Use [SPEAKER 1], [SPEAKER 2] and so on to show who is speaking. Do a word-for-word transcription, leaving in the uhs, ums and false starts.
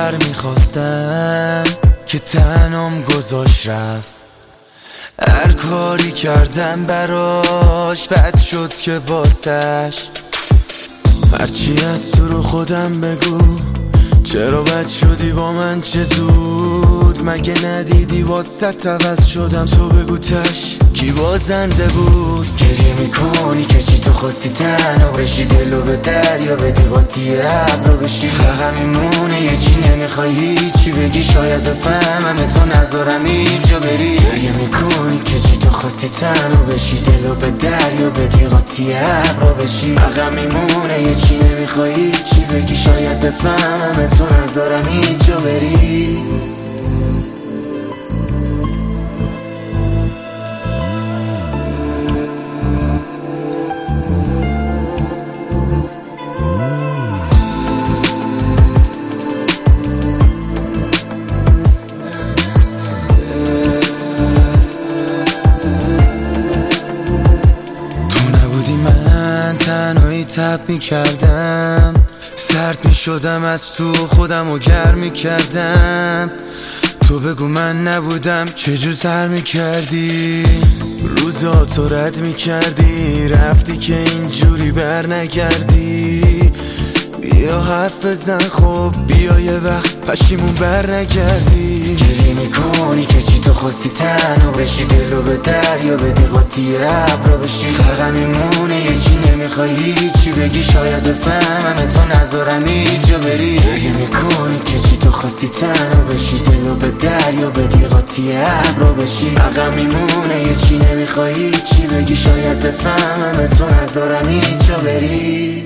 [SPEAKER 1] بر میخواستم که تنم گذاشت رفت. هر کاری کردم براش بد شد که باستش. هرچی از تو رو خودم بگو، چرا بد شدی با من چه زود؟ مگه ندیدی واسه عوض شدم؟ تو بگو تش کی بازنده بود؟ گریه میکنی که چی تو خواستی تنها بشی، دلو به دریا بدی قاطی ابرو بشی. فقط میمونه یه چی نمیخوای هیچی بگی، شاید بفهمم تو نذارم اینجا بری. گریه میکنی که چی تو خواستی تنها بشی، دلو به دریا بدی قاطی ابرو بشی. فقط میمونه یه چی نمیخوای هیچی بگی، شاید بفهمم تو نذارم اینجا بری. تنهایی تب می کردم، سرد می شدم از تو خودم و گرم می کردم. تو بگو من نبودم چجور سر می کردی؟ روزا تو رد می کردی، رفتی که اینجوری بر نگردی. بیا حرف بزن خب، بیا یه وقت پشیمون بر نگردی. گریه میکنی که چی تو خواستی تنها بشی، دلو به دریا بدی قاطی ابرو بشی. فقط میمونه یه چی نمیخوای هیچی بگی، شاید بفهمم تو نذارم اینجا بری. گریه میکنی که چی تو خواستی تنها بشی، دلو به دریا بدی قاطی ابرو بشی. فقط میمونه یه چی نمیخوای هیچی بگی، شاید بفهمم تو نذارم اینجا بری.